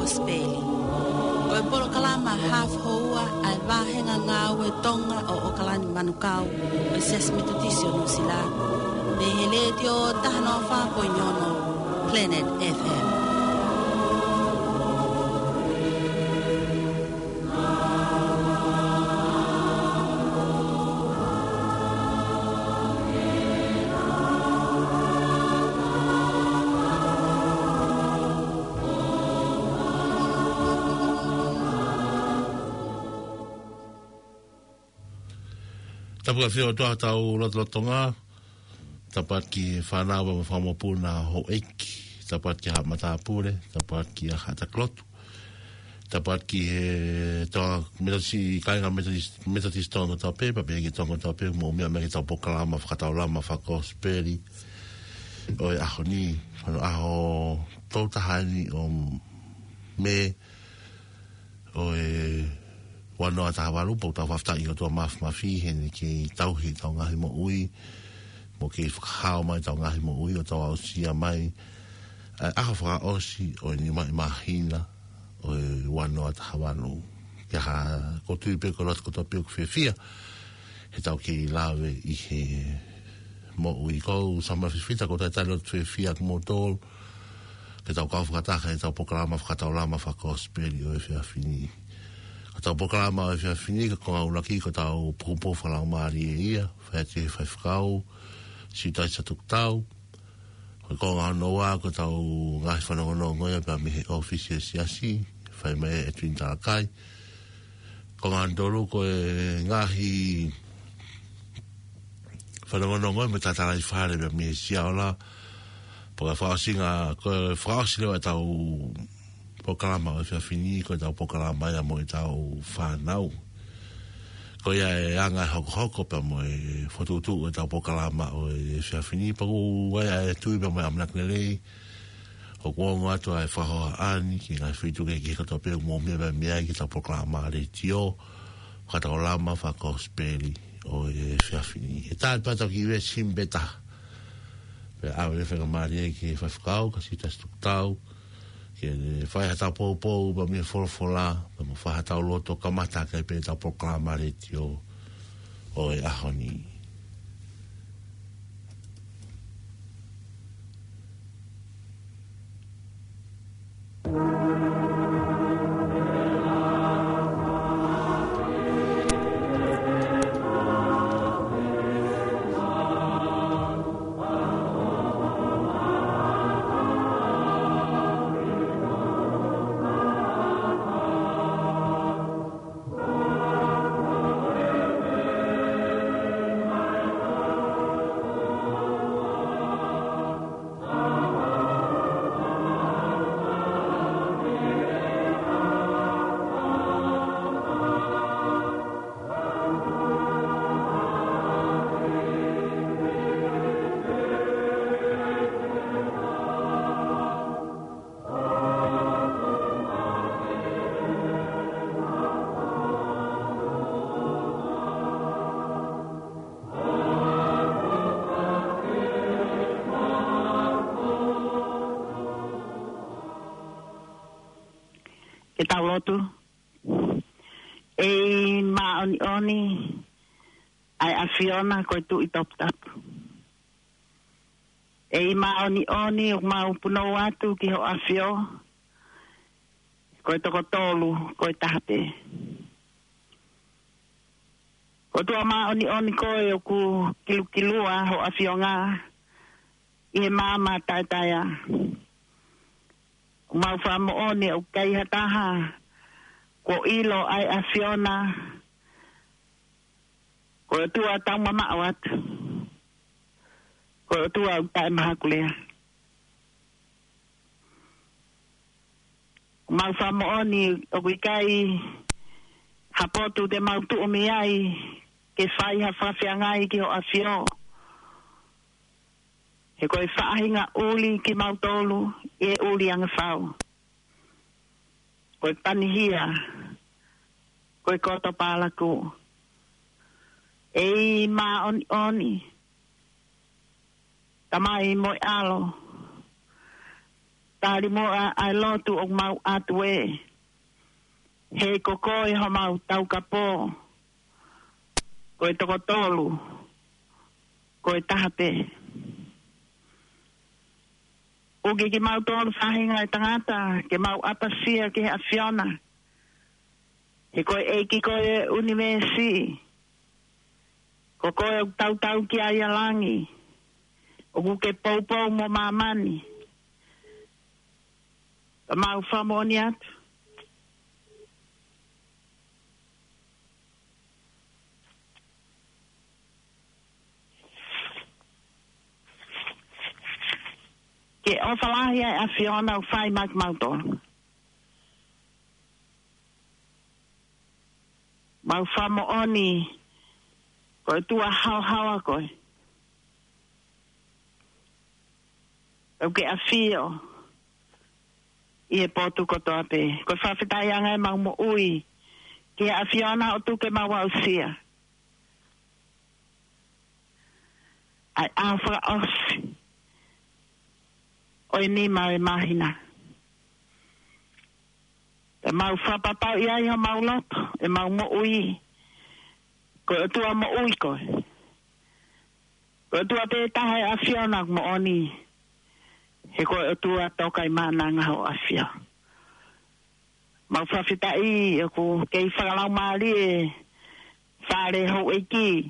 Speli. O e polo kalama half hoa ai wahenga ngā ue tonga o kalani manukau o Sias Metodisi o Nusila. Me hele te o tahanoa whapo nyono Planet FM. Tapua whio toa tau lotonga, tapat ki whanau wa whamopuna ho eiki, tapat ki ha matapure, tapat ki ha taklotu, tapat ki toa metodisi, kainga metodisi tonga tau pepa, pegi tonga tau pepa, mo mea meki tau pokalama, whakatau lama, whakosperi, o e aho ni, aho tautahani o me, o e wanoa taha walupo, tau whaftai o tua mafi hene ki tauhi tau ngahi mo ui, mo ki whakahao mai tau ngahi mo ui o tau au sia mai, aha whaka osi o ni mai mahina o wanoa taha wanu. Kia ha kotui peko lot koto peko whiawhia, he tau ki lawe i he mo ui kou sama whiwhita ko tai tai lot whiawhia mo tōl, ke tau kau whakataka he tau pokalama whakatau lama whakosperi o e whiawhini. Tau pokalama e whiawhini ka konga ulaki ko tau pupo whalau maari e ia, whaete whaifkau, si tai satuk tau, ko konga anoa ko tau ngahi whanongono ngoia pa mihe ofisi e siasi, whai mai e tuin talakai, konga andoro ko e ngahi whanongono ngoia me tatalai whare pa mihe siaola, po ka whaasinga, ko whaasinga e tau pokalama o whiawhini, ko tau pokalama ia mo i tau whanau. Ko ia e anga hoko pa mo e whatutu o tau pokalama o e whiawhini, pa ku ia e tui pa mo e amnaknelei, o kuongo atu a e whahoa ani, ki ngai whituke ki kato peo mo mea pa mea ki tau pokalama a re tio, katau lama whakosperi o e whiawhini. E tāi patau ki ue simbeta, pe awe e whakamari e ki whawhikau, kasi tastuk tau, ke whai hatau pou pa mea wholofola, pa mo whai hatau loto kamata kai pe tau proklama re tio o e ahoni. E tau lotu. E ma oni ai a Fiona ko tu i top tap. E ma oni o ma upuno atu ki ho a Fio. Ko to tolu ko tape. Ko tu ma oni ko e ku kilua ho a Fionga. I mama tataya. Mau whamo one o kei hataha ko ilo ai a Fiona ko tua tau mama awat ko tua tai mahakulea mau whamo one o kai hapotu te mau tu umi ai ke whai ha whawhiangai ki o a Fio he koe whaahinga uli ki mau tolu e uli anga whau. Koe panihia, koe koto pālaku. E ma oni, tamai moi alo. tari mo a lotu o mau atu e. He koko e ho mau tau kapo. Ko e toko tolu. Ko e tahape. Uki ki mau tolu whahinga e tangata. Ke mau apasia ki he awhiona. He koe eiki koe universi. Ko koe tau ki aia langi. O kuke poupou mo mamani. Ka mau whamoni atu. Ke o whalahi ai a Fiona o whai mak mautolo. Mau whamo oni. Koe tua hau koe. Au ke a fio. I e potu kotoa pe. Koe whawhitai anga e mau mo ui. Ke a Fiona o tuke mau au sia. Ai a whaka osi. Oi ni mau e mahina. E mau whapapau i ai ha mau loto. E mau mo ui. Koe o tua mo ui koe. Koe o tua pe tahe a Fiona mo oni. He koe o tua tokai mana ngaho a Fiona. Mau whawhitai o ku kei whakalau maari e whare hou eiki.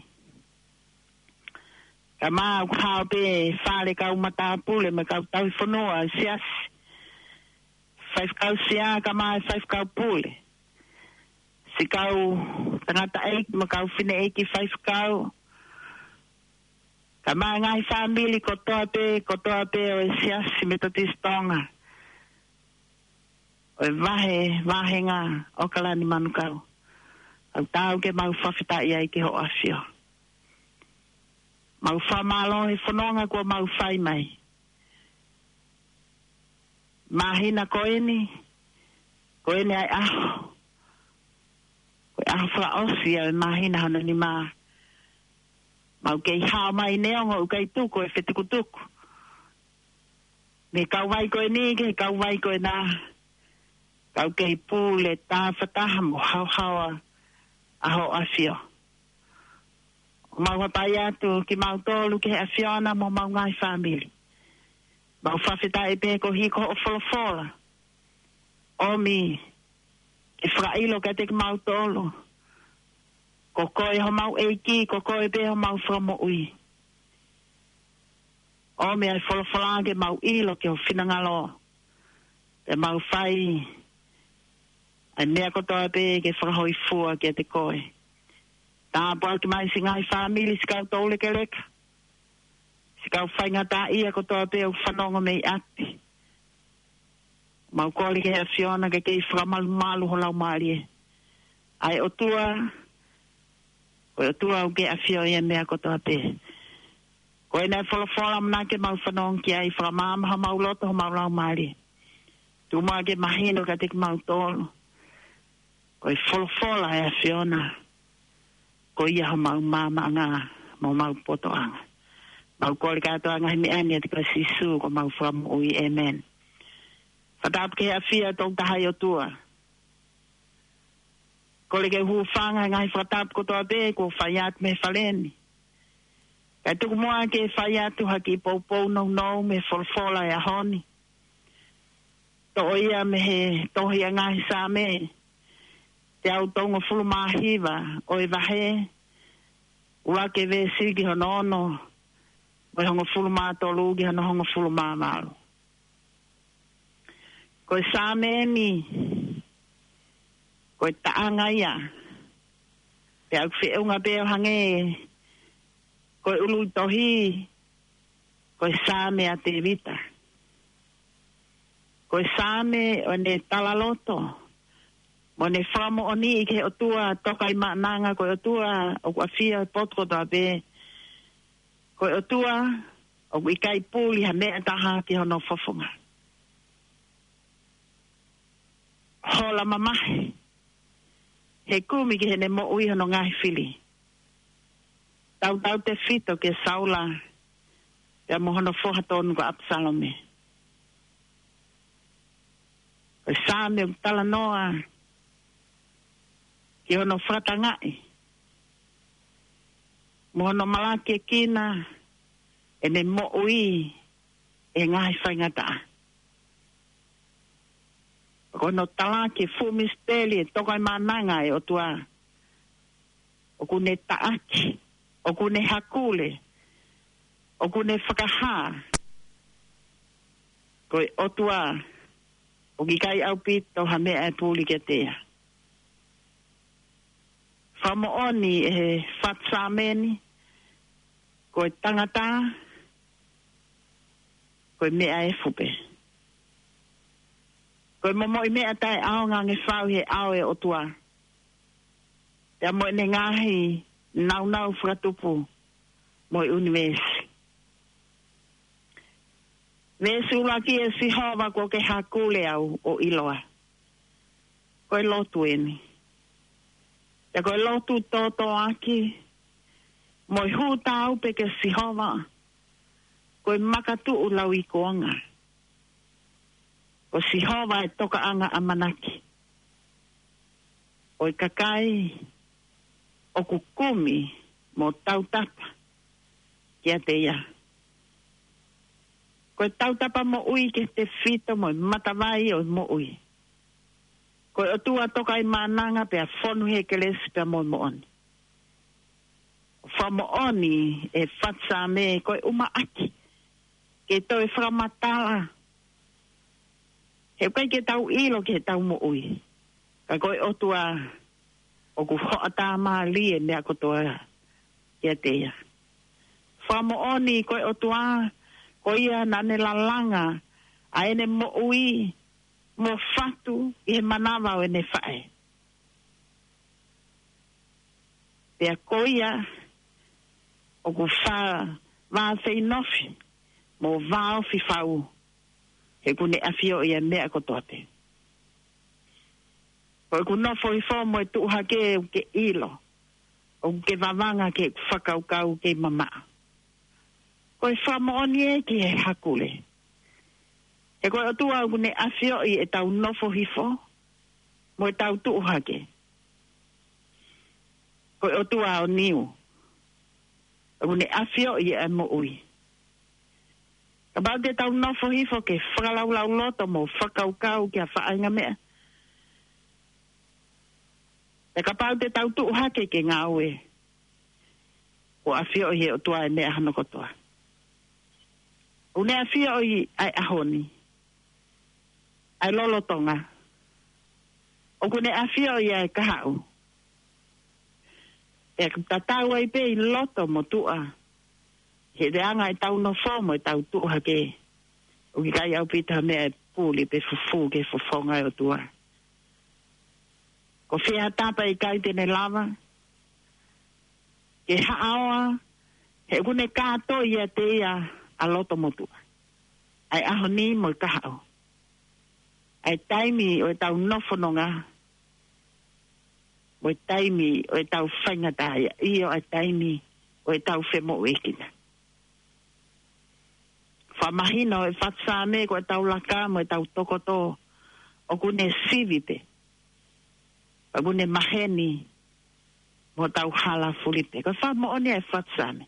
Ka maa ku hao pe whare kau matapule me kau tau whanua sias. Whaif kau sia ka maa whaif kau pule. Si kau tangata eik me kau whine eiki whaif kau. Ka maa ngai whamili kotoa pe o e sias si metotis tonga. O e vahe ngā o kalani manu kau. Au tau ke mau whawhitai ai ki ho asio. Mau whamalo he whanonga kua mau whai mai. Mahina koeni ai aho. Koe aho wha osi au mahina hana ni maa. Mau kei hao mai neongo u kei tuku e whetikutuku. Me kau vai koe ni ke kau vai koe nā. Kau kei pūle tā whataha mo hauhaua aho asio. O mau hapai atu ki mau tolu ke a Fiona mo mau ngai whamili. Mau whawhita e pe ko hiko o wholofola. Omi, e whakailo ka te ki mau tolu. Ko koe ho mau eiki, ko koe pe ho mau whamo ui. Omi ai wholofola ke mau ilo ke o whinangalo. E mau whai. Ai mea kotoa pe ke whakahoi fua ke te koe. Tā pua ki mai si ngai whamili si kau tole ke leka. Si kau whainga tā ia kotoa pe o whanonga mei ati. Mau kōli ke hea Fiona ke kei whakamalu malu ho lau maari. Ai o tua o ke a Fiona mea kotoa pe. Koe nei wholofola mna ke mau whanonga ki ai whakamama ha mau loto ho mau lau maari. Tu mua ke mahino ka te ki mau tolo. Koe wholofola e a Fiona. Koe ia ho mau mama anga, mau poto anga. Mau kore kato anga himi ania te koe sisu ko mau whamu ui, amen. Whatap ke a fia tong tahai o tua. Kore ke huwhanga ngai whatap ko toa be ko whaiat me whaleni. Kai tuku mua ke whaiatu haki poupou nou me wholofola e a honi. To ia me he tohi a ngahi sa me. Te au tonga fulu mahiwa o e wahe. Ua ke ve sigi honono. O e honga fulu mātolu ki hana honga fulu māmalu. Ko e sāmeni. Ko e taanga ia. Te au whiunga peo hange. Ko e ulu tohi. Ko e sāme a te vita. Ko e sāme o ne talaloto. Mo ne whamo o ni ke o tua tokai maananga ko o tua o kua fia potko ta be. Ko o tua o i kai pūli ha mea taha ki hono whafunga. Hola mamahe. He kumi ki he ne mo ui hono ngai whili. Tau te whito ke saula. Pea mo hono whohatonu ko Absalome. O sa me tala noa. Ki ono whatangai. Mo ono malake kina. E ne mo ui. E ngai whaingata. Kono talake fu misteli e tokai mananga e o tua. O kune taaki. O kune hakule. O kune whakaha. Koe o tua. O ki kai au pito ha mea e pūli ke tea. Whamo oni e whatsameni. Koe tangata. Koe mea e fupe. Koe momo i mea tai ao ngā nge whau he ao e o tua. Tea mo ne ngahi nau whakatupu mo i univesi. Vesi ulaki e si hova ko ke hakule au o iloa. Koe lotu eni. Tea koe lotu toto aki. Mo i huta au pe ke si hova. Koe makatu ulau i koanga. O si hova e toka anga a manaki. O i kakai, o kukumi, mo tautapa, kia te ia. Ko tautapa mo ui ke te fito mo matawai o mo ui. Ko o tua toka i mananga pe a fonu he ke lesi pe a mo oni. Fa mo oni e fatsa me ko uma aki. Ke to e whakamatala. He kai ke tau ilo ke tau mo ui. Ka koe o tua o ku hoata maa lie mea kotoa kia teia. Whamo oni koe o tua ko ia nane lalanga a ene mo ui mo fatu i he manawa o ene whae. Pea ko ia o ku wha wāwhei nofi mo vāo fi whau. He kune awhio ia mea kotoa te. Ko ku nofo i fo mo e tuha ke ilo. O ke vavanga ke whakaukau ke mama. Ko e whamooni e ki he hakule. E koe o tua kune awhio i e tau nofo hi fo. Mo e tau tuha ke. Ko e o tua o niu. O kune awhio i e mo ui. Kabau te tau nofo hifo ke whakalaulau loto mo whakaukau ki a whainga mea. Te kapau te tau tuuhake ke ngā ue. O a whio i he o tua e mea hano kotoa. O ne a whio i ai ahoni. Ai lolotonga. O kune a whio i ai kahau. E tatau ai pe i loto mo tua. He reanga e tau no fomo e tau tuha ke. O ki kai au pita mea e pūli pe fufu ke fufonga e o tua. Ko whia tapa i kai tene lava. Ke haaoa. He kune kāto i a te ia a loto motua. Ai aho ni mo i kahao. Ai taimi o e tau nofononga. Mo i taimi o e tau whaingataya. Io ai taimi o e tau whemo ekina. Whamahino e whatsame ko e tau laka mo e tau tokoto o kune sivipe. O kune maheni mo tau hala fulipe. Ko whamooni e whatsame.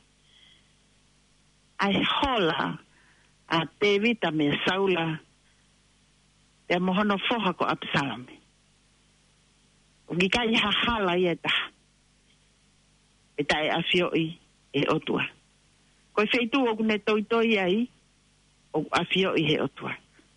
Ai hola a te vita me saula te mohono foha ko Absalame. O gikai hahala i e taha. E tae afioi e otua. Ko e wheitu o kune toitoi ai o afio i he otua.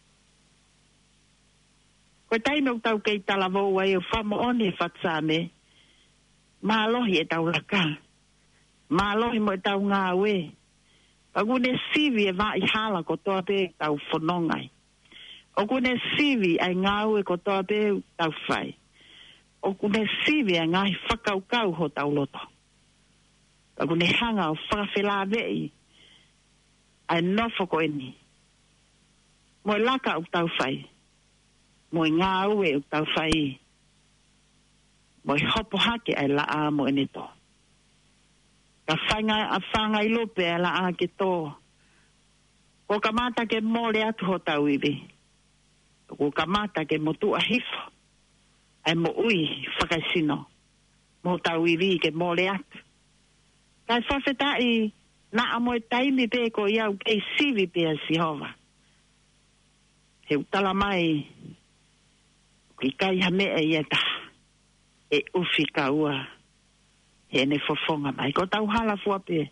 Ko taime o tau kei talavou ai o whamooni e whatsame, mālohi e tau raka, mālohi mo e tau ngā ue, pagune sivi e vā i hala ko toa pe tau whanongai. O kune sivi ai ngā ue ko toa pe tau whai. O kune sivi ai ngāhi whakaukau ho tau loto. Pagune hanga o whakawhela vei, ai nofo ko eni. Mo laka o tau whai. Mo ngā ue o tau whai. Mo hopo hake ai la a mo ene to. Ka whangai lope ai la a ke to. Ko ka mata ke mole atu ho tau iwi. Ko kamata ke motu ahifo. Ai mo ui whakaisino. Mo tauiri ke mo le atu. Kai whawhetai na amoe taimi pe ko iau kei sivi pe a Sihova. He utala mai ki kai hamea i eta e ufi ka ua he ne fofonga mai. Ko tau hala fua pe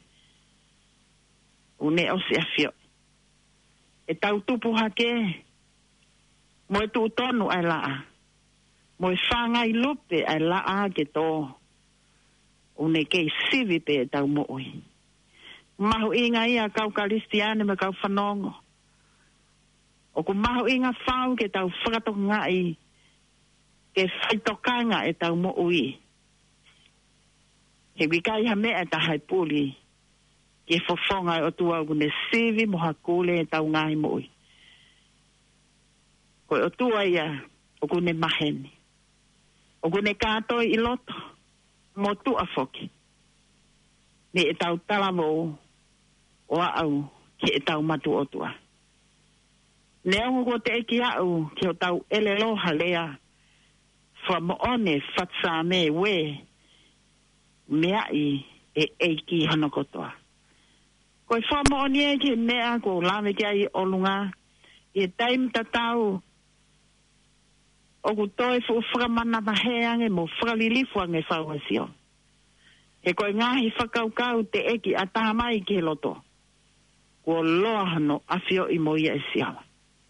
une osi a fio. E tau tupu hake mo e tu tonu ai laa. Mo e whanga i lupe ai laa ke tō. Une kei sivi pe e tau mo ui. Mahu inga ia kau karistiane me kau whanongo. O ku mahu inga whau ke tau whakatoka ngai ke whaitokanga e tau mo ui. He wikai ha mea ta hai puli ke fofonga o tua kune sivi mo hakule e tau ngai mo ui. Koe o tua ia o kune maheni. O kune kātoi i loto mo tua foki. Me e tau talamo o au ke e tau matu o tua. Neongo ko te eki au ke o tau ele loha lea wha moone whatsa me we mea i e eiki hana kotoa. Koe wha moone e ke mea ko lame kia i olunga i e taim tatau o ku toi fu whakamana maheange mo whakalilifuange whauasio. E koe ngahi whakaukau te eki a tahamai ke loto. Ko loa hano afio i mo ia e siawa.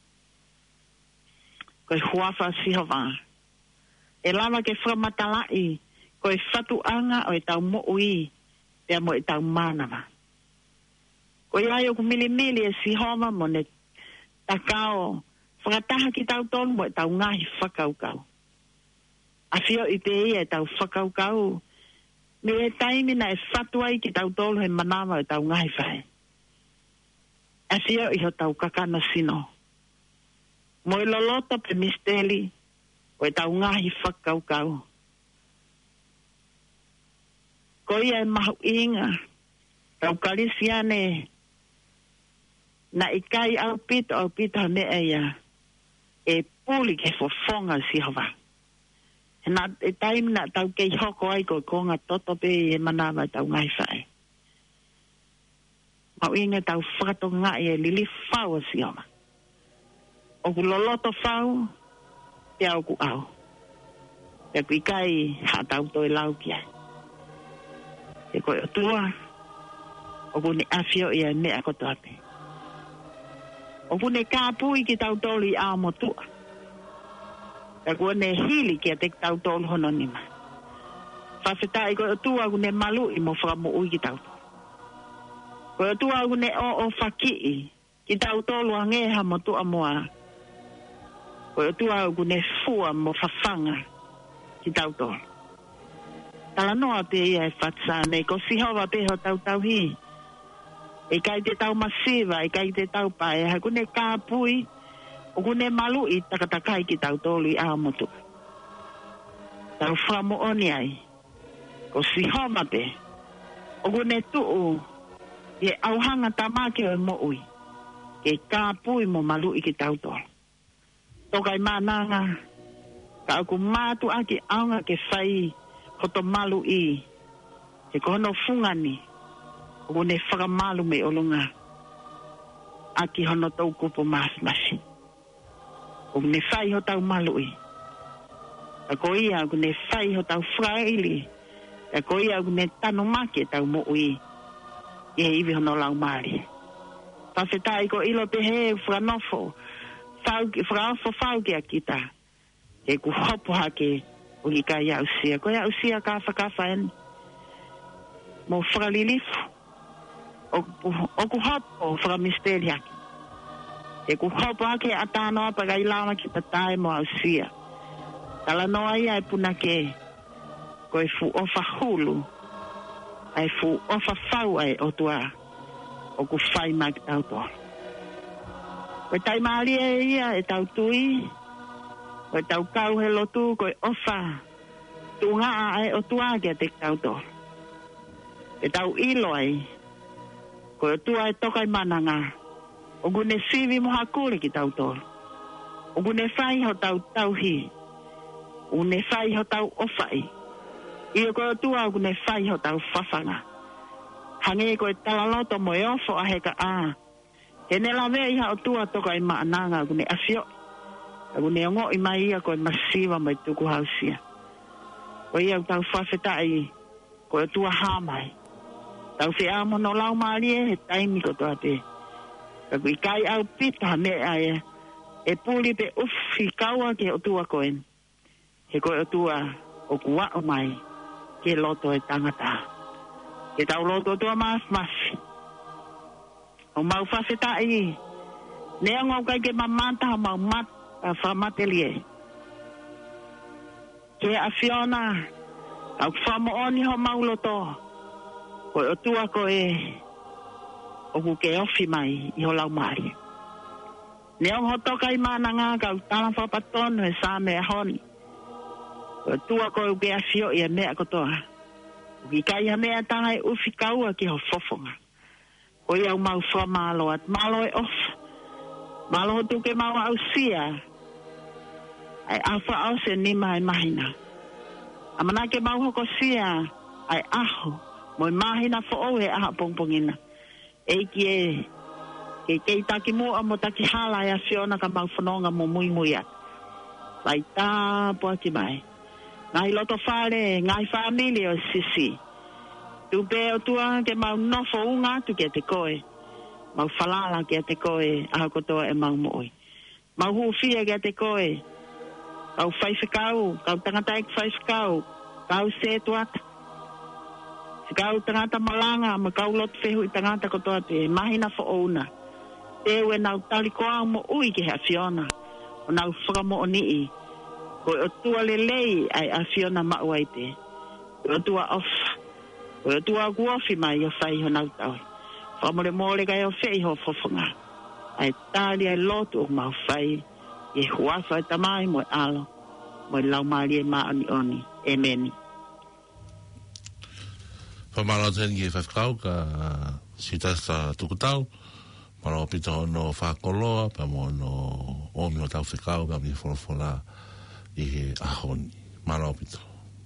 Koe huafa Sihova. E lava ke whamatalai, koe whatu anga o e tau mo ui, pia mo e tau manama. Koe ai o ku milimili e Sihova mo ne takao, whakataha ki tau tonu mo e tau ngahi whakaukau. Afio i te ia e tau whakaukau, me e taimina e whatu ai ki tau tolu he manama e tau ngahi whae. Afio i ho tau kakana sino. Mo i lolota pe misteli, o e tau ngahi whakaukau. Ko ia e mahu inga, tau karisiane, na i kai au pito mea ia, e puli ke fofonga Sihova. Na e taim na tau kei hoko ai ko konga toto pe e manawa tau ngai whae. Mau inga tau whakato ngai e lili whau a Sihova. O ku loloto whau, te au ku au. Te ku ikai ha tau toi lau kia. Te koe o tua, o ku ne afio ia mea koto ape. O ku ne kāpui ki tau toli a mo tua. Te ku ne hili kia te tau toli hono nima. Whawhetai koe o tua ku ne malu i mo whakamu ui ki tau toli. Koe o tua ku ne o whakii ki tau tolu a ngeha mo tua moa. Koe o tua ku ne fua mo whawhanga ki tau tolu. Tala noa pe ia e whatsane, ko Sihova pe ho tau hi. E kai te tau masiva, e kai te tau pae, ha kune kāpui, o kune malu i takatakai ki tau tolu i aamotu. Tau whamo oni ai, ko Sihova pe, o kune tuu, e auhanga tamake o mo ui, ke kāpui mo malu i ki tau tolu. Tokai mananga, ka aku matu aki aunga ke whai, koto malu i, e kono fungani, o ne whakamalu me olunga, aki hono tau kupo masi. O ne whai ho tau malu i. A ko ia, o ne whai ho tau whaili, a ko ia, o ne tano make tau mo ui, e iwi hono lau maari. Pawhetai ko ilo pe he whanofo, whanofo whau ki a kita, e ku hopo hake, o ki ka ia usia. Ko ia usia ka whakawhaen. Mo whakalilifu. O ku hopo whakamisteri hake. E ku hopo hake a tānoa pa kai launa ki tatai mo a usia. Tala noa ia e puna ke. Ko e fu ofa hulu. Ai fu ofa whau ai o tua. O ku whai mai ki tau toa. Ko e taimari e ia e tau tui. Ko e tau kau he lotu ko e ofa tunga ai o tua kia te tau to. E tau ilo ai ko e tua e tokai mananga o gune sivi mo hakuri ki tau to. O kune whai ho tau tauhi. O ne whai ho tau ofai. Ia koe tua o kune whai ho tau whawhanga. Hange koe talaloto mo e ofo a heka a. He ne la vea iha o tua toka i maananga o kune afio. O kune ongo i mai ia koe masiwa mai tuku hausia. O ia o tau whawhetai koe tua hamai. Tau whea mono lau maalie he taimi ko toa te. Kaku i kai au pita me aia. E puli pe ufi kaua ke o tua koen. He koe o tua o kua o mai ke loto e tangata. Ke tau loto tua maas maasi. O mau whawhetai. Nea ngau kai ke mamanta mau mat a whamatelie. Ke a Fiona au whamooni ho mau loto. Koe o tua koe o ku ke ofi mai i ho lau maari. Nea ho toka i mana ngā kau tala whapatonu e sā mea honi. Koe o tua koe u ke a fio i a mea kotoa. Ki kai ha mea tanga e ufi kaua ki ho fofonga. Koe au mau wha malo at malo e off. Malo ho tuke mau au sia. Ai awha au se nima e mahina. Amana ke mau hoko sia ai aho. Moi mahina fo o e aha pongpongina. Eiki e kei taki mua mo taki hala e a Fiona ka mau whanonga mo mui mui at. Lai tā pua ki mai. Ngai loto whare, ngai whamili o sisi. Tupe o tua ke mau nofo unga tu ke te koe. Mau whalala ke te koe aha kotoa e mau mooi. Mau huwhia ke te koe. Kau whaiwhikau, kau tangata ek whaiwhikau. Kau se tuata. Kau tangata malanga, ma kau lot whehu i tangata kotoa te mahina fo ouna. Te ue nau talikoa mo ui ke hea Fiona. O nau whakamo o nii. Koe o tua lelei ai a Fiona mauai te. Koe o tua off. Koe o tua guofi mai o whai ho nau tau. Whamore mōre kai o whei ho fofonga. Ai tāli ai lotu o mau whai. E huafa e tamai mo e alo. Mo e lau maari e maani oni. Emeni. Whamara tēngi e whawhikau ka sitasa tukutau. Mara o pita hono whakoloa, pa mo no omi o tau whikau, ka mi wholofola i he ahoni. Mara o pita.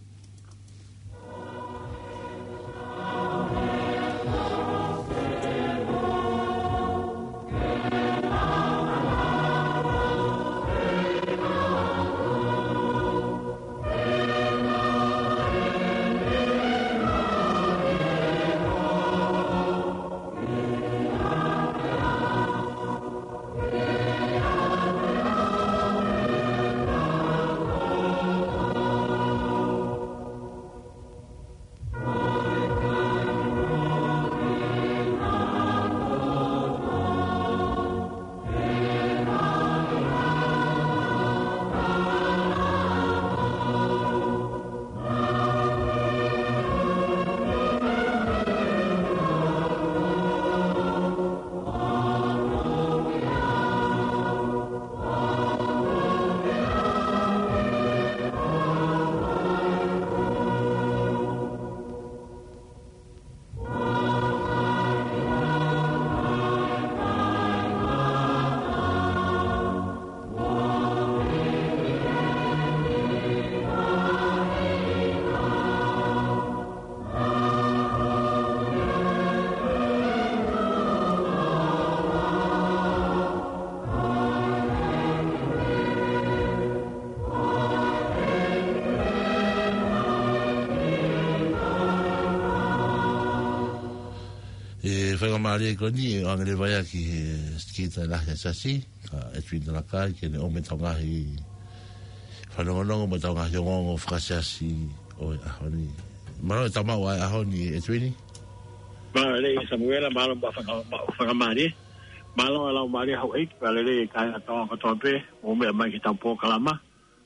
whainga maari e koni o angere vai aki ki tai lahi a sasi e tui na kai ke ne ome tau ngahi whanongonongo mo tau ngahi ongongo whakasiasi o e ahoni maro e tau mau ai ahoni e tui ni ma le Samuela malo ba whainga maari malo alau maari hau eik pa le kai atoa katoa pe o me mai ki tau po kalama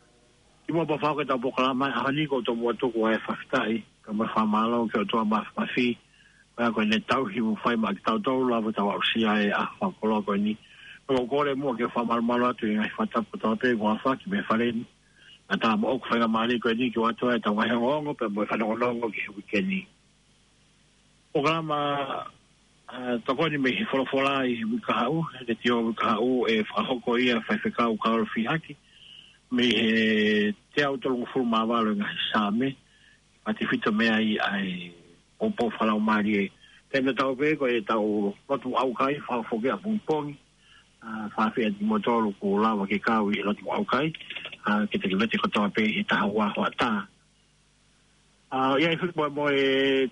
i mo pa whao ke tau po kalama ahoni ko tau mua tuku ai whakitai ka ma whamalo ke o toa mafi Pea koe ne tau hi mu whai ma ki tau tau lawa tau au sia e a whakoloa koe ni. Pea kore mua ke whamarumalo atu i ngai whatapu tau pe kua wha ki me whareni. A tā mo oku whainga maari koe ni ki watoa e tau ngai hongongo pea mo e whanongonongo ki hui ke ni. O kalama toko ni me fola I wikahau le tio wikahau e whahoko ia whaiwhekau kaorofi haki me he te autolungu furu mawalo ngā sāme ati whita mea I ai opo whalau maari e tēnā tau pē ko e tau rotu aukai whawhoke a pungpongi whawhia di motoro ko lawa ke kau I rotu aukai ke te kiwete kotoa pē he taha waho a tā ia I whikua mo e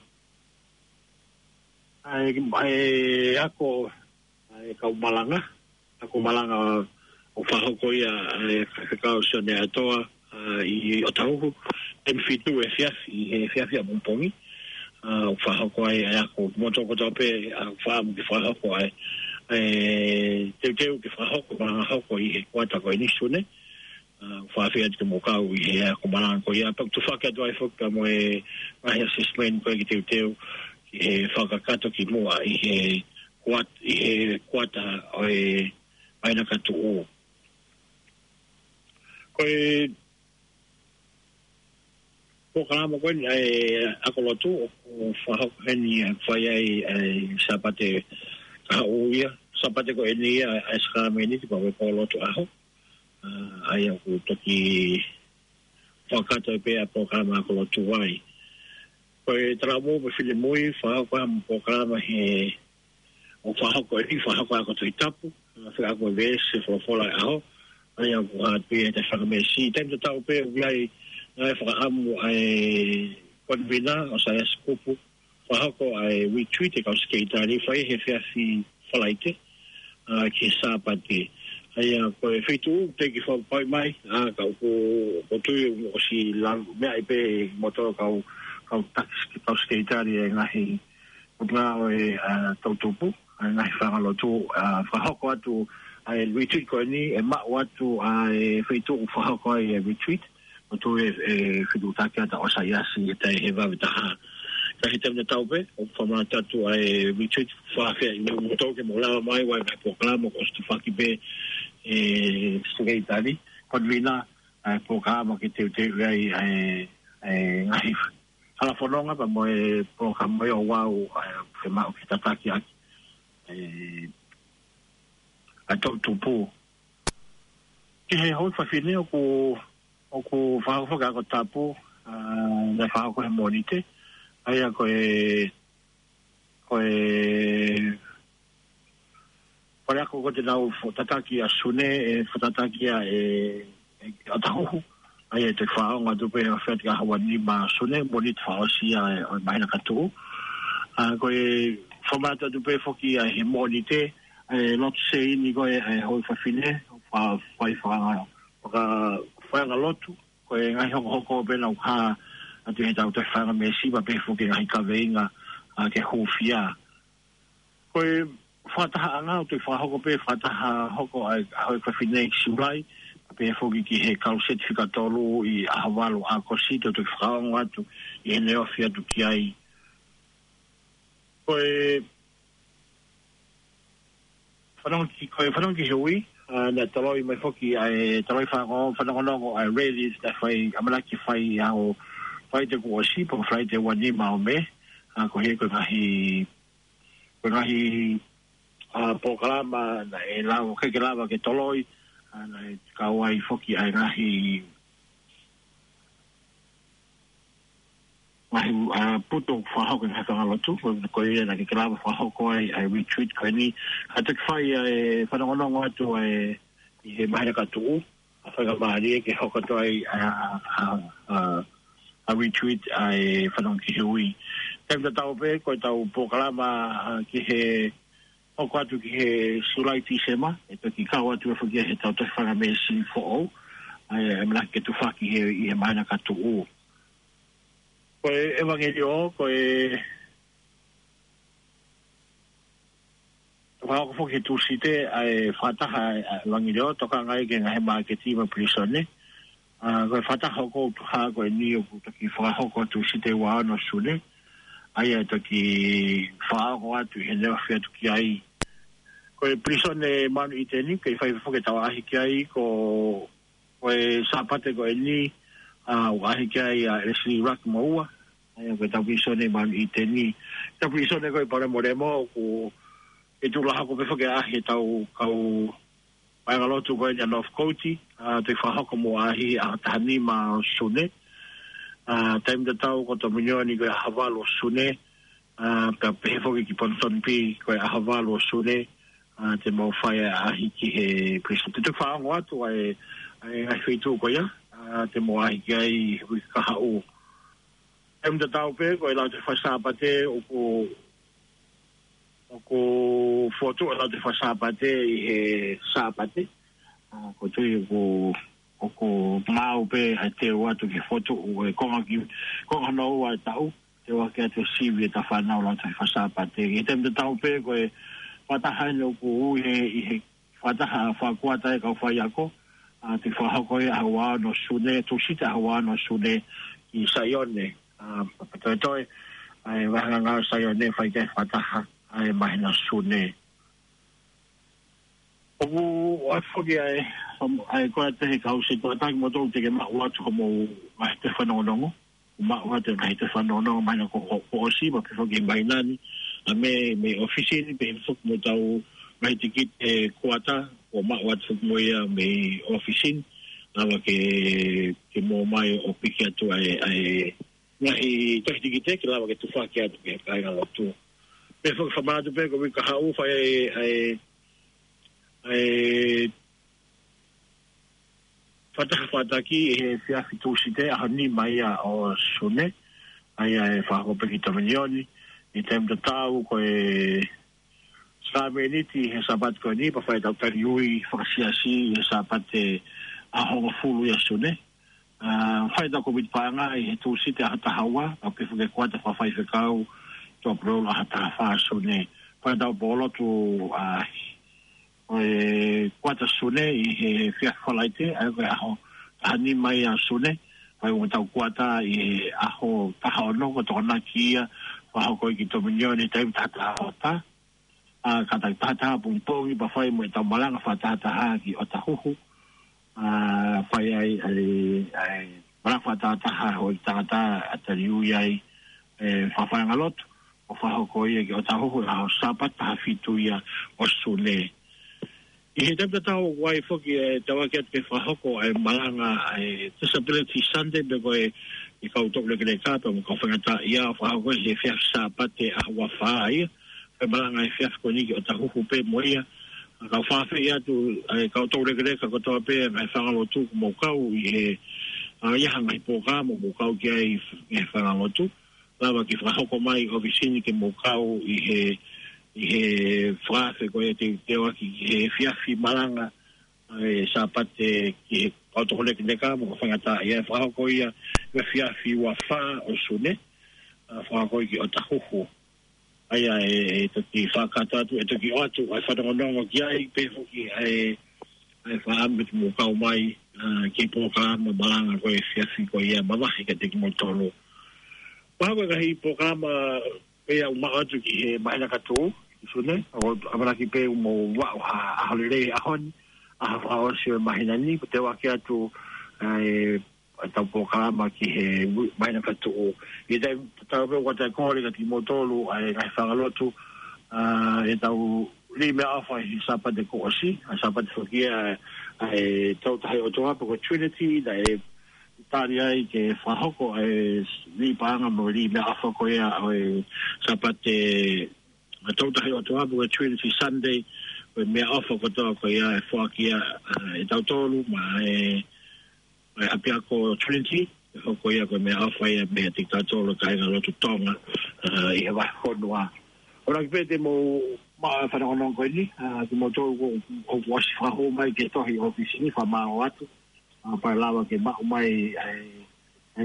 ako kau malanga ako malanga o whahoko ia whakau sione atoa I o tauhu M52 e fiafi he fiafi a mumpongi o whahoko ai ako motoko tope a whaamu ki whahoko ai teu ke whahoko mahahoko I he kuata ko inisune whaafi ati ke mokau I he ako malanga ko ia pak tu whake atu ai whuka mo e mahi assessment ko e ki teu I he whakakato ki mua I he kuata o e aina katu o koe pokalama koe ni ako lotu o whahoko heni whai ai sapate kaha uia sapate ko eni ai skameni ti pawe ko lotu aho ai aku toki whakato e pēa pokalama ako lotu wai koe tramo me while mui whahoko hamu pokalama he o whahoko eni whahoko ako tui tapu whahoko e vese wholofola aho ai aku hātui e te whakamesi. Tēm te tau pē uai ngai whakaamu ai konvina o sa esi kupu. Whahako ai retweet e kau skeitari whai he whiawhi whalaite ke sāpati. Ai koe whitu te ki whaupai mai kau ko tui o si mea I pē moto kau skeitari e ngahi upunga o e tautupu ngahi whangalotu whahako atu ai retweet ko ni e ma watu ai feito o whahako ai retweet o tu e whitu take ata o sa iasi e te hewa vita ha ka hitem na taupe o whamata tu ai retweet whawhia I me utoke mo lawa mai wai mai pokalama ko stu whaki pe sugei tari konvina pokalama ki teu ai ngahi hala whanonga pa mo e pokalama o wau whema o ki tataki aki a tupu ki he hoi whawhine o ku whahawhaka ko tapu na whahako he monite ai a koe ako ko te nau tataki a sune e whatataki a a tahohu ai te whaonga tupe a whaati a hawani ma sune monite whaosi a mahina katu koe whamata tupe whoki a he monite lot sei ni ko hoi whawhine whai whanga lotu ko ngai hoko pena uha atu he tau te whanga me siwa pe fuki ngai ka veinga ke hufia ko whataha anga o te whahoko pe whataha hoko hoi whawhine siulai pe fuki ki he kau certificatolu I ahawalo a kosito te whaonga atu I he neofi atu ki ai ko whanong ki hui na taloi mai whoki ai taloi whanongonongo ai rallies na whai amalaki whai au whai te kuosi po whai te wani mao me ko he koe ngahi pokalama na e lau keke lawa ke taloi na e kau ai whoki ai ngahi puto whahoko na whangalotu ko ia na ke kelawa whahoko ai retweet ko ni hatak whai whanongonongo atu I he mahina katu a whakamahari ke hoko to ai a retweet ai whanong ki hui tem ta tau pe ko tau pokalama ki he hoko atu ki he sulai tisema e to ki kau atu e whakia he tau te whakamesi fo o ai mla ke tu whaki he mahina katu ko evangelio ko ko foki tu site ai fataha evangelio toka ngai ke ngai marketing prisone ko fataha ko ha ko ni ko ki fa ko tu site wa no sune ai to ki fa ko atu hele fa tu ki ai ko prisone man iteni ke fa foki tawa hi ki ai ko sapate ko ni wa hi ki ai esi rak moa ai ko tau prisone man iteni Tapi iso ne ko pare mo ku e tu la ko pe ke a he tau kau ai ngalo tu ko ya North Coast te fa ko mo a hi a tani ma sune time de tau ko to mioni ko havalo sune ka pe fo ki ponton pi ko havalo sune te mo fai a hi ki he president te fa ngo atu ai fai tu ko ya te mo ai ki ai ka hau time de tau pe ko la te fa sa pate o ko foto la te fa sa pate e sa pate ko tu ko mau pe ai te watu ki foto o ko no wa tau te wa ke te sivi ta fa na la te fa sa pate e time de tau pe ko wataha no ku e wataha fa kwata e ka fa yako te fa ko e hawa no sune tu sita hawa no sune I sayone to ai wa nga sayone fa ke wataha ai mahina sune o afogi ai ko te ka usi to ta mo to te ke ma wa to mo ma te fa no no ma wa te mai te fa no no ma ko si ba ke fogi mai nani me ofisini pe fuk mo tau mai tikit kuata o ma wat fuk mo ia me ofisin lava ke mo mai o pikia tu ai ngai tikite ke lava ke tu fa ke ai ga tu pe fuk fa ma tu pe ko ka hau fa ai fata ki e fia fitu site a ni mai o sune ai fa ko pe ki tamanioni I tem de tau ko e sabeniti he sabat ko ni pa fai tau periui fasiasi he sabat a hongo fulu ya sune fai tau ko bit panga e tu site hata hawa a pe fuke kwata fa fai fekau to pro la hata fa sune fai tau bolo tu kwata sune he fia falaite a ko a hani mai a sune fai mo tau kwata e aho taha no ko tona kia wa ko ki to minyoni tai tata ota kata tata pungpong ba fai mo ta malanga fa tata ha ki ota hu fai ai mala fa tata ha o tata atariu ai fa fa ngalot o fa ko ye ki ota hu ha sapat ha fitu ya o sule I te tata o wai foki te wa ke fa ko ai malanga ai disability Sunday be ko I kau tok le kene kapa mo kau whangata ia wha ko he fiaf sa pate a wa fa ia pe malanga e fiaf ko ni o ta huhu pe mo ia kau fa fe ia tu kau tok le kene ka ko to pe mai whangalo tu mo kau I ia hanga I poka mo kau ki ai e whangalo tu lava ki whahoko mai ofisini ke mo kau I he whafe ko e te waki he fiafi malanga e sa pate ki kau tok le kene kapa mo whangata ia whahoko ia fiafi wa fa o sune fa ko ki o tahuhu ai to ki fa kata tu to ki atu ai fa no ki ai pe ki ai fa ambit mo ka mai ki po ka mo balanga ko fiafi ko ia mama ke te ki mo tolo pa ga hi po ka ma pe au ma atu ki he mai na ka tu sune o abra ki pe mo wa ha holiday a hon a fa o se mahinani te wa ki atu ai tau pokama ki he maina katu I te tau pe wata kore ka ti motolu ai ngai whangalotu e tau li mea awha I sapa de koosi a sapa de whakia ai tau tahi o toa pako Trinity da e tari ai ke whahoko ai li paanga mo li mea awha ko ea ai sapa de tau tahi o toa pako Trinity Sunday mea awha ko toa ko ea e whakia e tau tolu ma ai apia ko Trinity ko ia ko me afai me diktator ka nga lotu tonga I wa honua ora ke te mo ma fa no ko ni ki mo to ko was fa ho mai ke to hi ofisini fa ma watu pa lava ke ma mai ai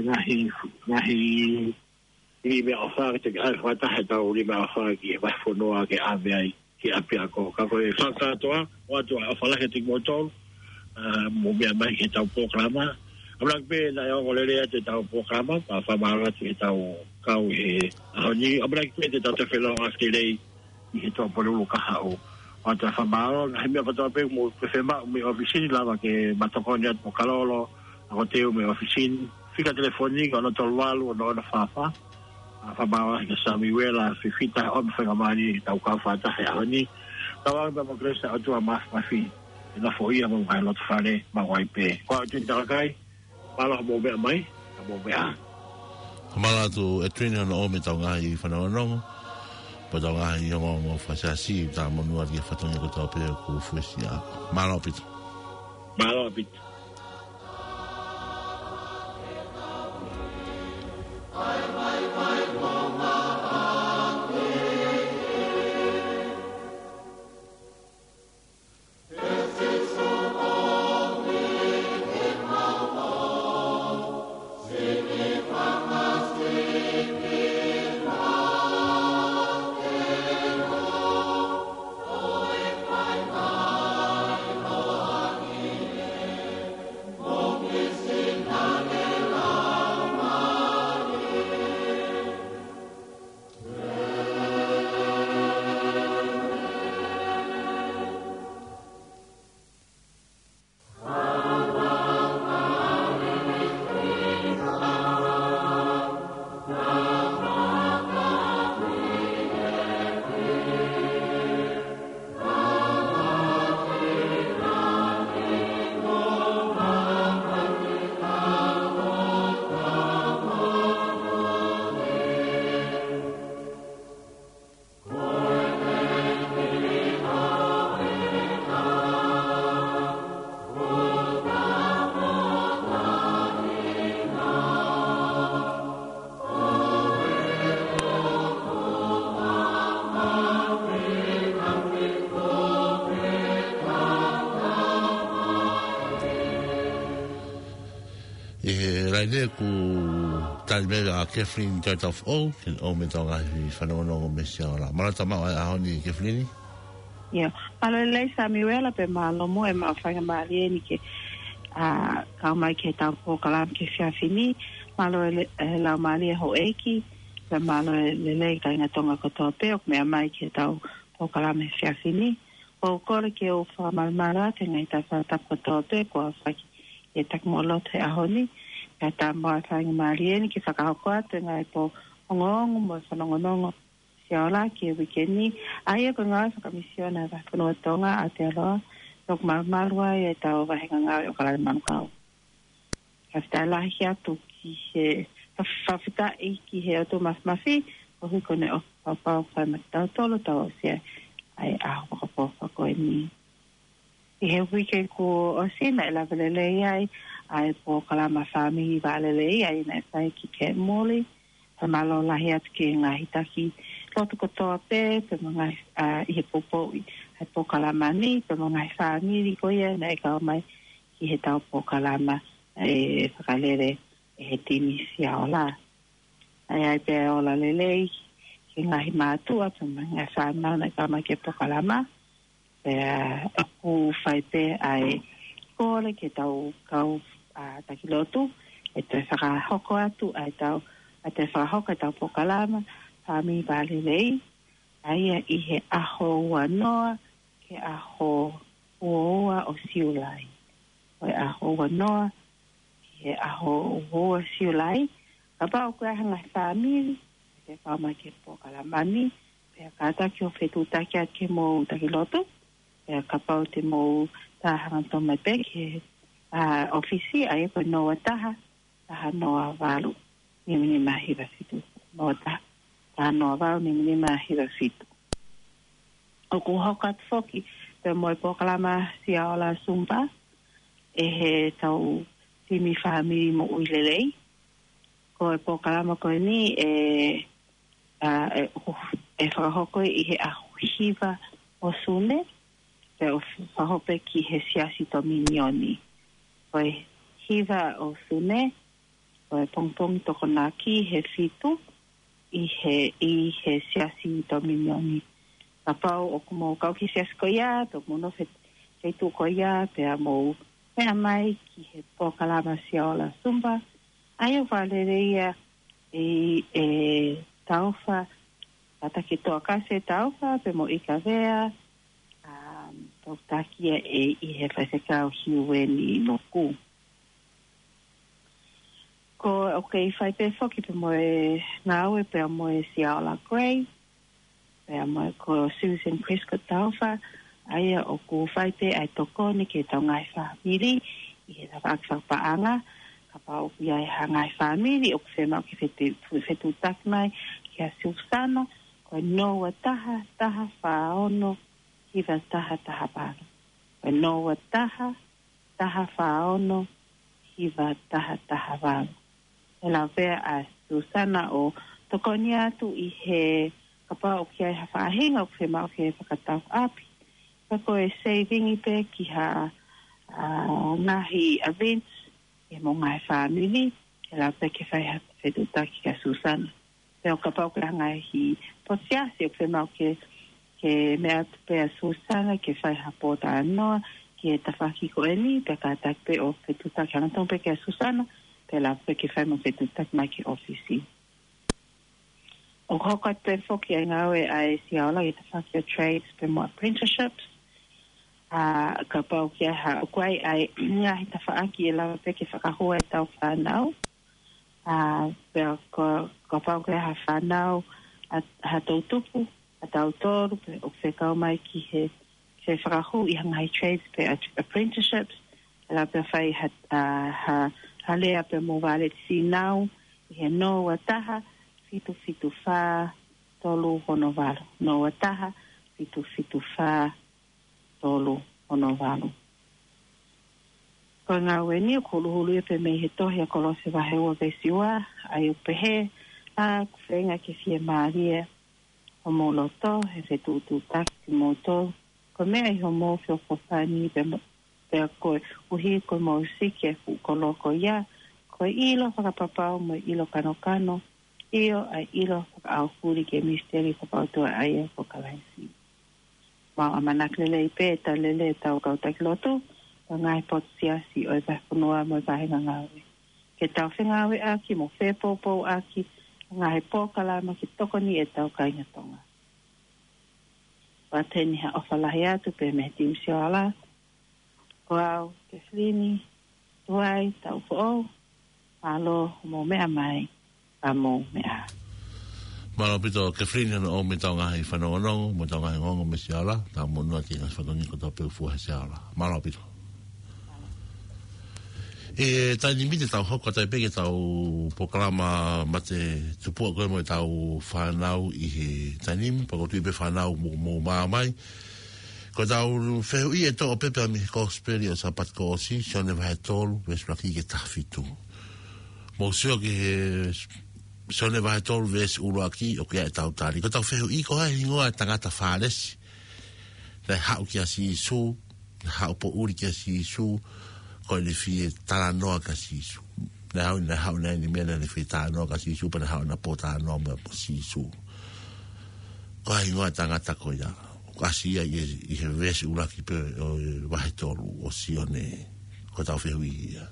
ngahi I me afa te ai fa ta ta uri me afa ki wa honua ke ave ki apia ko ka ko fa ka to watu afa la ke te mo to mo me mai ke tau programa Ablang pe na yo ko le te tau programa pa fa mara te tau kau e ni ablang pe te tau te felo after I to polo ka hao ata fa mara na me pa to pe mo pe ma me ofisini lava ke matokonya mo kalolo ako te me ofisini fika telefoni ko no to walu no na fa Whamawa ka Samuela, Fifita, Whakamari, Tauka Whata, Heani, Tawang da Magresa, Atua Mafi, na foia mo kai lot fare ma wai pe ko tu kai palo mo be mai mo be a mala tu e trina no me tanga I fana no pa tanga I ngo fa sa si ta mo no ri fa tanga ko ta pe ko fusia malo pit Raide ku talmega Kathleen Church of All in Ometonga I whanono mesiaora. Marata mau ai ahoni Kathleen? Ia, malo lei Samuela pe malo mo e mawhanga maari ni ke kau mai ke tau po kalam ke whiawhini, malo lau maari ho eiki, pe malo lei kai ngā tonga kotoa pe, ok mea mai ke tau po kalam e whiawhini, o kore ke o whamalmara te ngai ta whatap kotoa pe, kua whaki e takmolot he ahoni, ka ta moa whainga maari ni ke whakahokoa te ngai po ongongo mo whanongonongo siaola ki e wikeni, aia ko ngai whakamisiona whakanua tonga a te aloa, tok marmarua e tau wahenga ngau o kalari manukau. Ka whita lahi atu ki he whawhita I ki he atu mafi, o hui kone o whapau whaimatau tolo tau o sia ai aho wakapo whakoe ni. I he wike ko o sina e lawelelei ai po kalama whami waalelei ai na whai ki ke moli, ta malo lahi atu ki ngā hitaki lotu kotoa pe, pe mga I he popo ai po kalama ni, pe mga whamiri koia na e kau mai ki he tau po kalama e whakalere e he timi siaola. Ai pe ola lelei ki ngahi mātua, pe mga whamau na e kau mai ke po kalama, pe aku whai pe ai kore ke tau kau takilotu, e te whakahoko atu ai tau, a te whakahoko tau po kalama, whami waalelei, ai I he aho ua noa, ke aho ua o siulai. O e aho ua noa, ke aho ua siulai, ka pao kua hanga whamiri, te whama ke po kalamani, pe kata ki o whetu taki at ke mō takilotu, pe ka pao te mō tahanga tō mai pe, ke ofisi ai ko noa taha noa walu, ni mahiwa situ, noa taha noa walu, ni mahiwa situ. O ku hokat foki, pe moi po kalama siaola sumpa, e he tau timi whamiri mo uilelei, ko e po kalama koe ni e whakahoko I he ahuhiva o sune, pe o whahope ki he siasi to minioni. Koe hiva o sune, koe pongpong toko naki he fitu, I he siasi to minioni. Ka pau o kumo kau ki siasi ko ia, to mono feitu ko ia, pea mou pea mai ki he po kalama siaola sumba. Aio walereia e tauwha, ataki toa kase tauwha, pe mo ika vea, tau takia I he whaisekau hiuweni no ku. Ko okay fai pe foki pe moe ngawe pe moe Siala Gray. Pe moe ko Susan Prescott Taufa. Aia o ku fai pe ai toko ni ke tau ngai family. I ta whakpaanga. Ka pau ki ai hangai family. O ku whema ki whetu tak mai. Ki a Susano. Ko noa taha whaono. Kiva taha pāno. Ko noa taha whaono. Kiva taha wāno. E la vea a Susana o tokoni atu I he kapa o kia ha whaahinga o ke mau ke whakatau api. Kako e saving I pe ki ha ngahi events e mo ngai family. E la pe ke whai ha whetutaki ka Susana. Peo kapa o ke ngahi posiasi o ke mau ke mea pe a Susana ke whai ha pōta anoa ki e tawhaki ko e ni pe ka tak pe o whetutaki hangatong pe ke a Susana. La pe ke fai mo fetu tak mai ki ofisi. O hoka te foki ai ngawe ai siaola I te whaki o trades pe mo apprenticeships. Ka pau ki ha o kwai ai ngahi ta whaaki e lawa pe ke whakahua e tau whanau. Ka pau ki ha whanau ha tau tupu, ha tau toru pe o whekau mai ki he whakahu I hangai trades pe apprenticeships. La pe whai ha halea pe mo vale si nau I he noa taha fitu wha tolu hono valo. Noa taha fitu wha tolu hono valo. Ko ngā weni o kuluhulu pe me he tohi a kolose wahe ua vesiua ai o pehe a kuwhenga ke fie maaria o mo loto he fetu utu taksi moto. Ko mea I ho mo fio fofani pe koe uhi koe mo usiki e koloko ia, koe ilo whakapapau mo ilo kano, io ai ilo whakaauhuri ke misteri whakautua aia whakalaisi. Mau amanak lele I pe ta lele tau kautaki loto, o ngai pot siasi o I whakunua mo I wahenga ngawe. Ke tau whengawe aki mo whepopou aki, ngai pōkalama ki tokoni e tau kainga tonga. Wateni ha ofalahi atu pe me timsio ala, Wow, ke flini, tuai, tau fo'o, malo, mo mea mai, a mo mea. Malo pito ke flini o me tau ngahi whanongonongo, mo tau ngahi ngongo me siala, tau mo nua ki ngas whatongi ko tau peu fuha siala. Malo pito. E tai ni mite tau hoko tai peke tau pokalama mate tupua koe mo tau whanau I he tainimi, pakotui pe whanau mo maa mai, ko tau whehu I e tō o pepe a mi kosperi o sapat ko osi, sione vahe tōlu, vesu laki ke tahwitu. Mo sio ke sione vahe tōlu vesu uru aki o kia e tau tari. Ko tau whehu I ko hai hingoa e tangata whāresi. Rai hau ki a si isu, hau po uri ki a si isu, ko le fie tala noa ka si isu. Rai hau nei ni mena le fie tala noa ka si isu, pana hau na po tala noa mo si isu. Ko hai hingoa e tangata ko ia. Kasi ia I he vesi uraki pe o wahe tolu o sione ko tau whehui ia.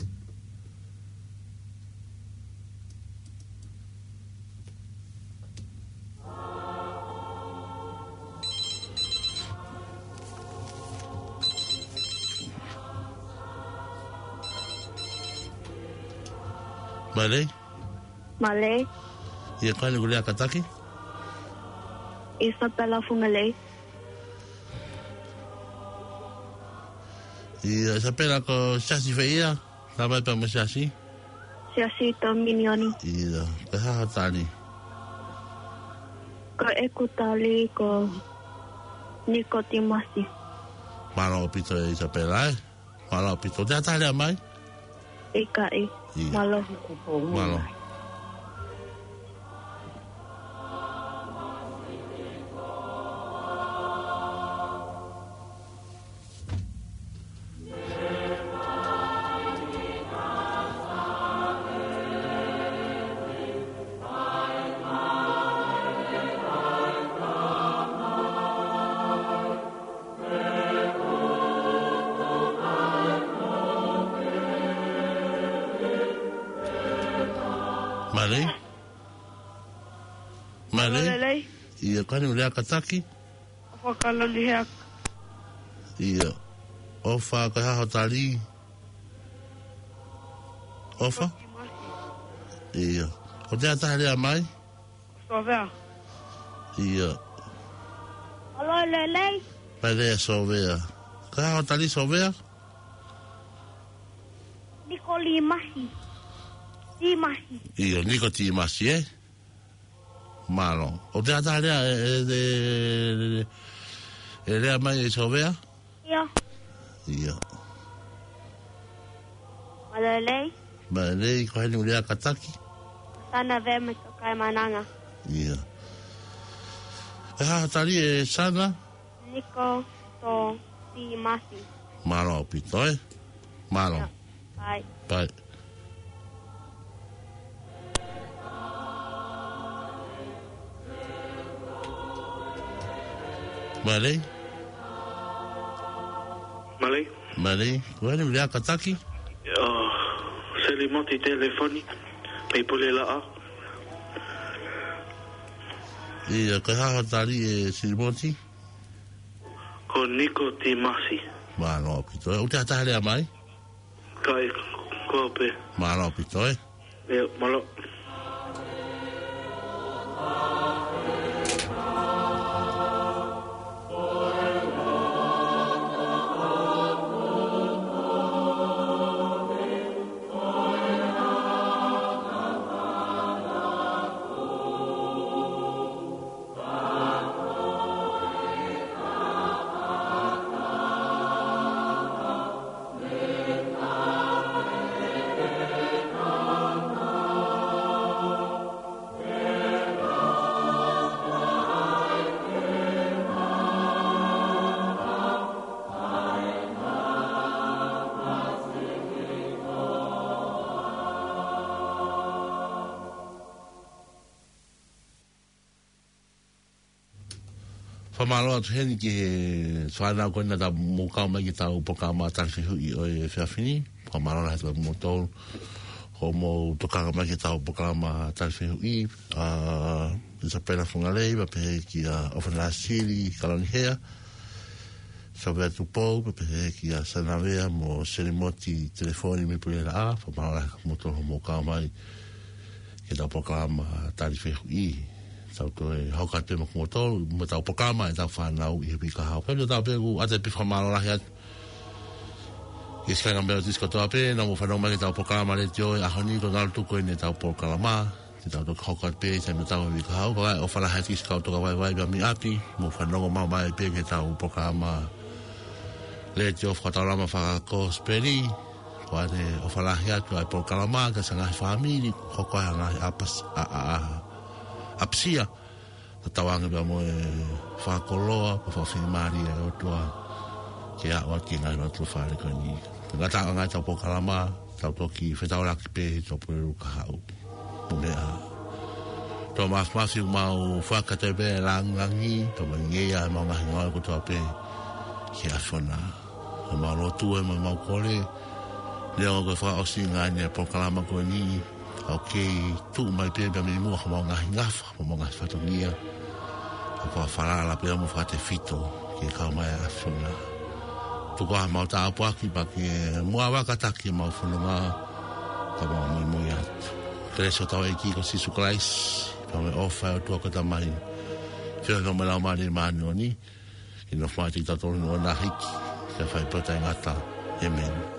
Malay? Ia kane kulea kataki? Isabella Fungalei. Ia sapela ko sasi feia, sabai pa masasi. Sasi Tominioni. Ia, ka ha tani. Ko ekutali ko Nikotimasi. Malo pito Isabela. Malo pito te atale mai. Ika malo. Malo. Mare? Ia kani ulea kataki? Ofa kalali heak. Ia. Ofa ka haho tali? Ofa? Ia. O te ataha rea mai? Sovea. Ia. Alo, lelei. Pai rea sovea. Ka hao tali sovea? Niko limahi. Limahi. Ia, niko ti masi, Malo. O te ataha rea e rea mai e sovea? Ia. Ia. Malelei. Malelei, ko heni urea kataki? Sana vea me tokai mananga. Ia. E hao tali e sana? Niko to limasi. Malo pito, Malo. Pai. Pai. Malei? Malei? Malei, ko heni urea kataki? Selimoti telefoni. Pei pule la a. Ia, ka hao tali e sirimoti? Ko Niko Timasi. Malo pito, o te ataha rea mai? Kai kope. Malo pito, Malo. Whamaro atu heni ki he whanau koina ta mokau mai ki tau poka maa tarifi hui o e whiawhini. Whamaro na heta mo tau ho mo tokanga mai ki tau poka maa tarifi hui. Isa pena whangarei, ma pehe ki a Ofana Siri, Kalani Hea. Sawea tupou, ma pehe ki a Sanavea mo Serimoti telefoni me pule la a. Whamaro na heta mo tau ho mokau mai ki tau poka maa tarifi hui. Tau koe hauka te mako motor, mo tau pokama e tau whanau i hepi ka hau. Pēmio tau pēku ate pi whamaro rahi atu. I skangan beo tisko toa pē, na mo whanau mai tau pokama le te oi, ahoni ko ngaru tuko ne tau pokala mā, te tau toka hauka pē, te me tau hepi ka hau. Kai o whanaha tisko toka wai wai mi api, mo whanau mau mai pē ke tau pokama le te o whakatau rama whakako speri, ko ate o whanahi atu ai pokala mā, ka sangahi whamiri, hoko ai angahi apas apsia ta tawanga ba mo whakoloa pa whawhimari e o tua ke a o ki ngai no tu whare ko ni nga ta ngai tau pokalama tau toki whetau raki pe tau pureru ka hau mo mea to mawhi mau whakate pe rangangi to mangia e mau ngahi ngai ko tua pe ke a whona e mau rotu e mau kore leo ko whaosi ngai ne pokalama ko ni okay, tu mai pe be mo mo ngafa mo ngafa fatongia pa fala la pe mo fate fito ke ka mai afuna tu ko ma ta po aki pa ke mo ava kata ki mo funa ka mo ya treso ta e ki ko si su klais pa me ofa tu ka ta mai fe no me la mani mani ni no fa ti ta to no na hiki ka fa pa ta ngata amen